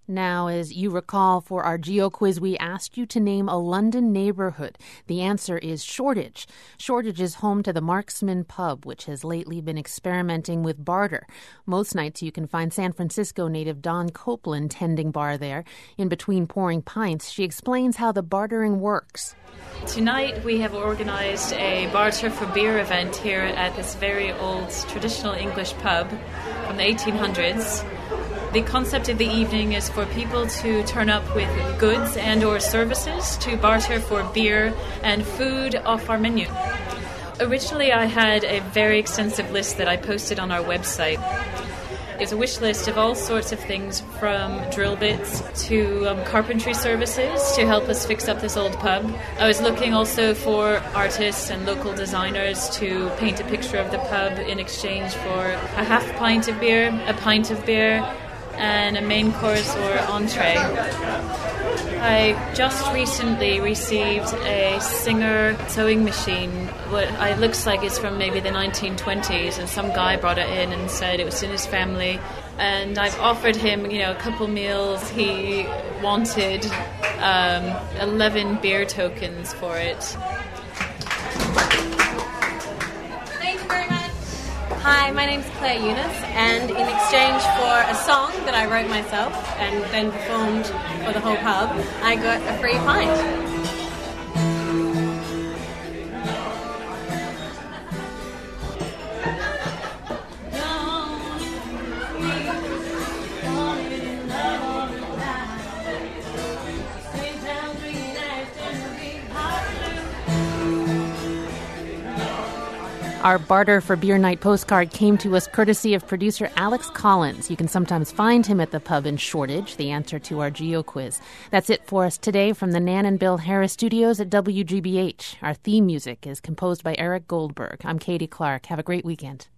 Now, as you recall, for our Geo quiz, we asked you to name a London neighborhood. The answer is Shoreditch. Shoreditch is home to the Marksman Pub, which has lately been experimenting with barter. Most nights you can find San Francisco native Dawn Copeland tending bar there. In between pouring pints, she explains how the bartering works. Tonight we have organised a barter for beer event here at this very old traditional English pub from the 1800s. The concept of the evening is for people to turn up with goods and or services to barter for beer and food off our menu. Originally I had a very extensive list that I posted on our website. It's a wish list of all sorts of things from drill bits to carpentry services to help us fix up this old pub. I was looking also for artists and local designers to paint a picture of the pub in exchange for a half pint of beer, a pint of beer, and a main course or entree. I just recently received a Singer sewing machine. What it looks like it's from maybe the 1920s, and some guy brought it in and said it was in his family. And I've offered him, a couple meals. He wanted 11 beer tokens for it. Hi, my name's Claire Eunice, and in exchange for a song that I wrote myself and then performed for the whole pub, I got a free pint. Our Barter for Beer Night postcard came to us courtesy of producer Alex Collins. You can sometimes find him at the pub in Shoreditch, the answer to our Geo quiz. That's it for us today from the Nan and Bill Harris studios at WGBH. Our theme music is composed by Eric Goldberg. I'm Katie Clark. Have a great weekend.